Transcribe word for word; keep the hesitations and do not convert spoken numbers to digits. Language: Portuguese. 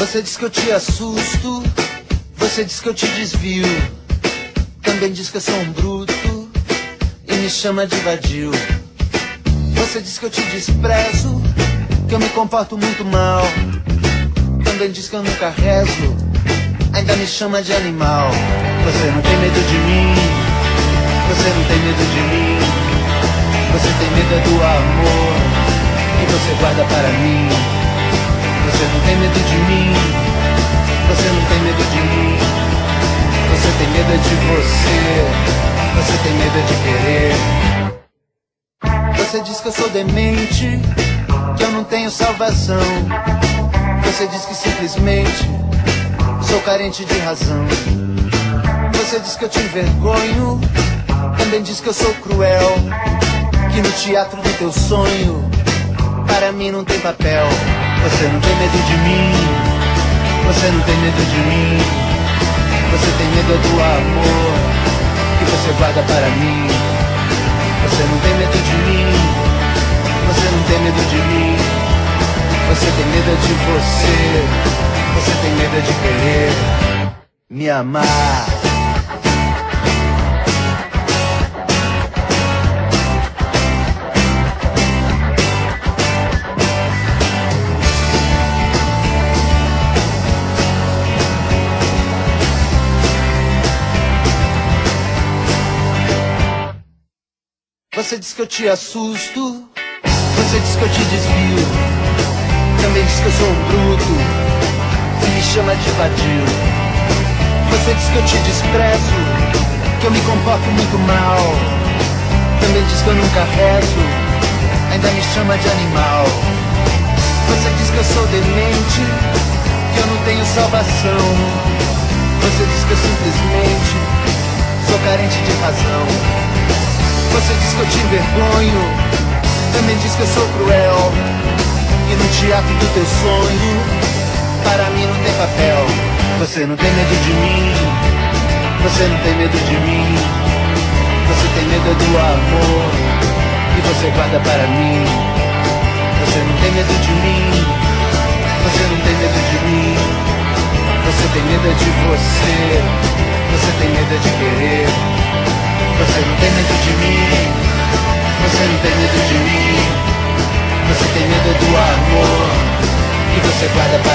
Você diz que eu te assusto, você diz que eu te desvio, também diz que eu sou um bruto e me chama de vadio. Você diz que eu te desprezo, que eu me comporto muito mal, também diz que eu nunca rezo, ainda me chama de animal. Você não tem medo de mim, você não tem medo de mim, você tem medo do amor que você guarda para mim. Você não tem medo de mim, você não tem medo de mim, você tem medo de você, você tem medo de querer. Você diz que eu sou demente, que eu não tenho salvação, você diz que simplesmente sou carente de razão. Você diz que eu te envergonho, também diz que eu sou cruel, que no teatro do teu sonho para mim não tem papel. Você não tem medo de mim, você não tem medo de mim, você tem medo do amor que você guarda para mim. Você não tem medo de mim, você não tem medo de mim, você tem medo de você, você tem medo de querer me amar. Você diz que eu te assusto, você diz que eu te desvio, também diz que eu sou um bruto e me chama de vadio. Você diz que eu te desprezo, que eu me comporto muito mal, também diz que eu nunca rezo, ainda me chama de animal. Você diz que eu sou demente, que eu não tenho salvação, você diz que eu simplesmente sou carente de razão. Você diz que eu te envergonho, também diz que eu sou cruel, e no teatro do teu sonho para mim não tem papel. Você não tem medo de mim, você não tem medo de mim, você tem medo do amor que você guarda para mim. Você não tem medo de mim, você não tem medo de mim, você tem medo de você, você tem medo de querer. Você não tem medo de mim, você não tem medo de mim, você tem medo do amor que você guarda para